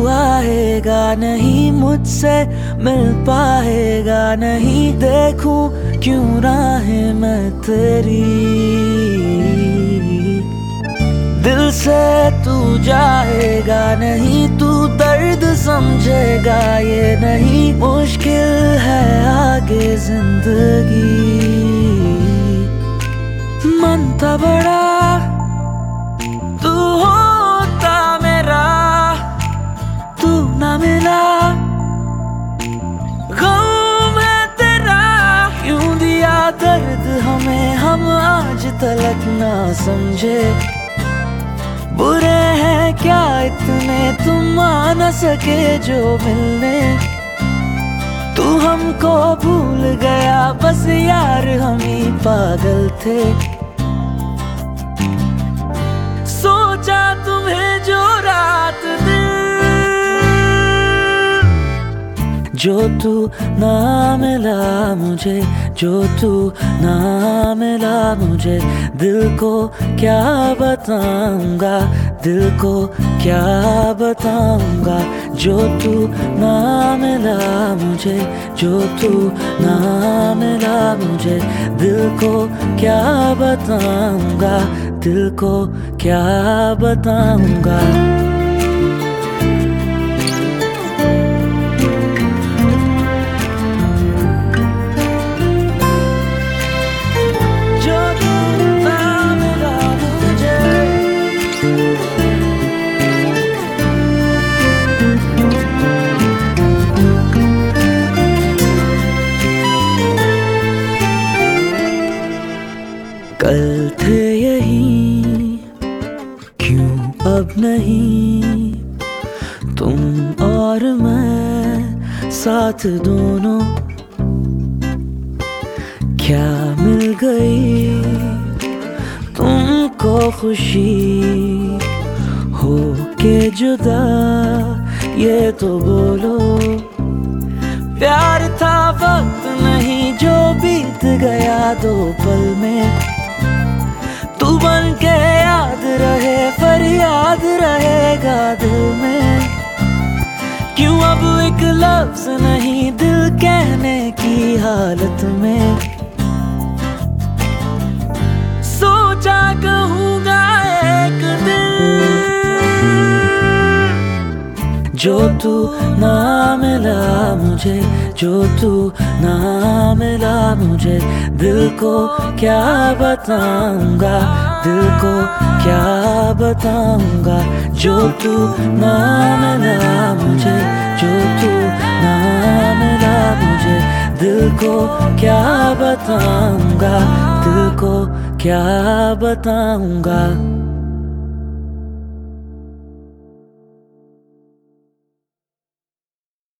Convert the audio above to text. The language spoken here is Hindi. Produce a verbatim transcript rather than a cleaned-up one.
आएगा नहीं, मुझसे मिल पाएगा नहीं, देखूं क्यों राहें मैं तेरी। दिल से तू जाएगा नहीं, तू दर्द समझेगा ये नहीं, मुश्किल है आगे जिंदगी। मन था बड़ा तू होता मेरा, तू ना मिला गम है तेरा। क्यों दिया दर्द हमें हम आज तलक ना समझे, बुरे हैं क्या इतने तुम आ न सके जो मिलने। तू हमको भूल गया बस यार हम ही पागल थे, सोचा तुम्हें जो रात दिन, जो तू ना मिला मुझे, जो तू ना मिला मुझे, दिल को क्या बताऊंगा, दिल को क्या बताऊंगा। जो तू ना मिला मुझे, जो तू ना मिला मुझे, दिल को क्या बताऊंगा, दिल को क्या बताऊंगा। कल थे यही क्यों अब नहीं, तुम और मैं साथ दोनों, क्या मिल गई तुमको खुशी हो के जुदा, ये तो बोलो। प्यार था वक्त नहीं जो बीत गया दो पल में, तू बन के याद रहे फरियाद रहेगा दिल में। क्यों अब एक लफ्ज नहीं दिल कहने की हालत में, सोचा कहूँगा एक दिन। जो तू ना मिला मुझे, जो तू ना मिला मुझे, दिल को क्या बताऊंगा, दिल को क्या बताऊंगा। जो तू ना मिला मुझे, जो तू ना मिला मुझे, दिल को क्या बताऊंगा, दिल को क्या बताऊंगा।